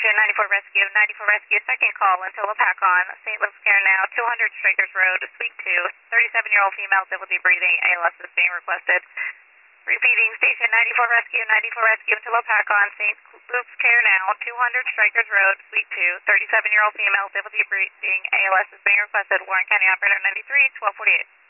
Station 94 Rescue, 94 Rescue, second call until Apacon, St. Luke's Care Now, 200 Strikers Road, Suite 2, 37-year-old female, difficulty breathing, ALS is being requested. Repeating, Station 94 Rescue, 94 Rescue until Apacon, St. Luke's Care Now, 200 Strikers Road, Suite 2, 37-year-old female, difficulty breathing, ALS is being requested. Warren County Operator 93, 1248.